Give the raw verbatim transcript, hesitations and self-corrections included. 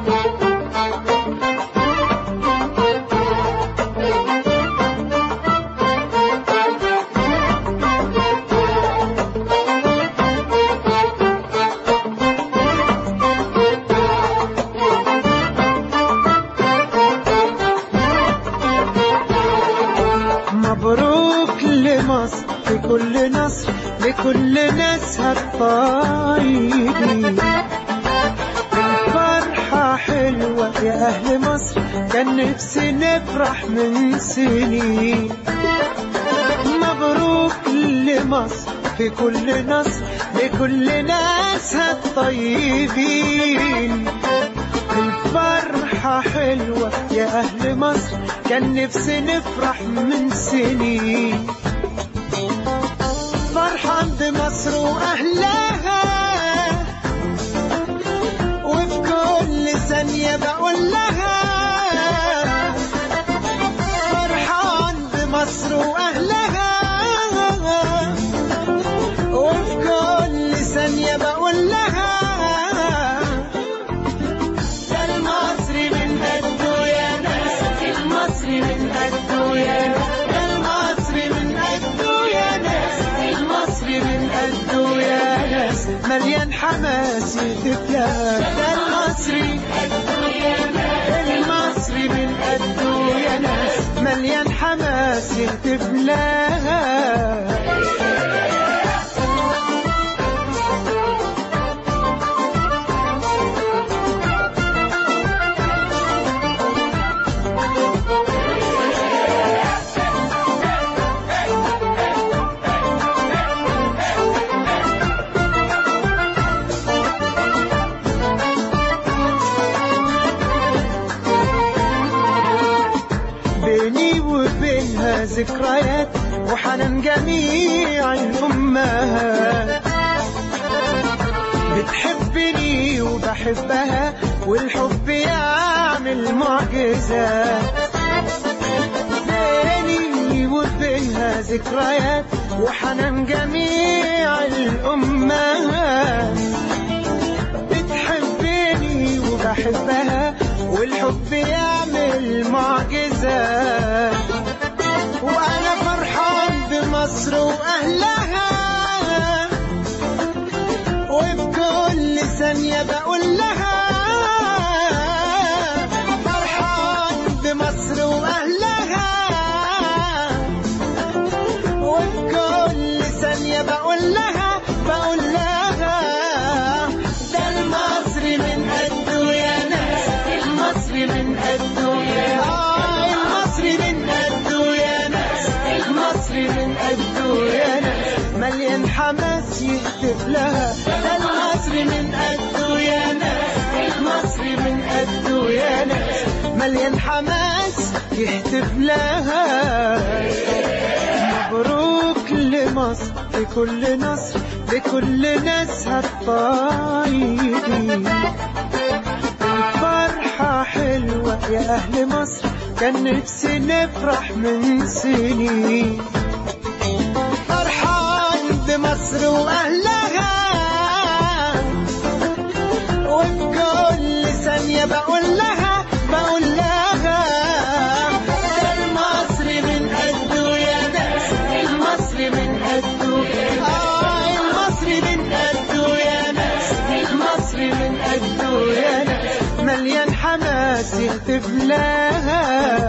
مبروك لمصر في كل نصر، لكل ناسها الطيبين. الفرحة حلوة يا أهل مصر، كان نفسي نفرح من سنين. مبروك لمصر في كل نصر، لكل ناسها الطيبين. الفرحة حلوة يا أهل مصر، كان نفسي نفرح من سنين. فرحة بمصر وأهلها، وفي كل ثانية بقول لها فرحان بمصر وأهلها، وفي كل ثانية بقول لها ده المصري من قده يا ناس، المصري من قده يا ناس، ده المصري من قده يا ناس، المصري من قده يا ناس، مليان حماس يهتف لها. ده المصري المصري من قده يا ناس، مليان حماس يهتف لها. بيني وبينها ذكريات وحنان جميع الأمهات، بتحبني وبحبها والحب يعمل معجزات. بيني وبينها ذكريات وحنان جميع الأمهات، بتحبني وبحبها والحب يعمل معجزات. وأنا فرحان بمصر وأهلها، وبكل ثانية بقول لها فرحان بمصر وأهلها، وبكل ثانية بقول لها بقول لها ده المصري من قده يا ناس، المصري من قده آه المصري من قده يا ناس، المصري من قده يا ناس، مليان حماس يهتف لها. ده المصري من قده يا ناس، المصري من قده يا ناس، مليان حماس يهتف لها. مبروك لمصر في كل نصر، لكل ناسها الطيبين. الفرحة حلوة يا أهل مصر، كان نفسي نفرح من سنين. فرحان بمصر وأهلها، وفي كل ثانية بقول لها بقول لها ده المصري من قده يا ناس، المصري من قده آه المصري من قده يا ناس، المصري من قده يا ناس، مليان حماس يهتف لها.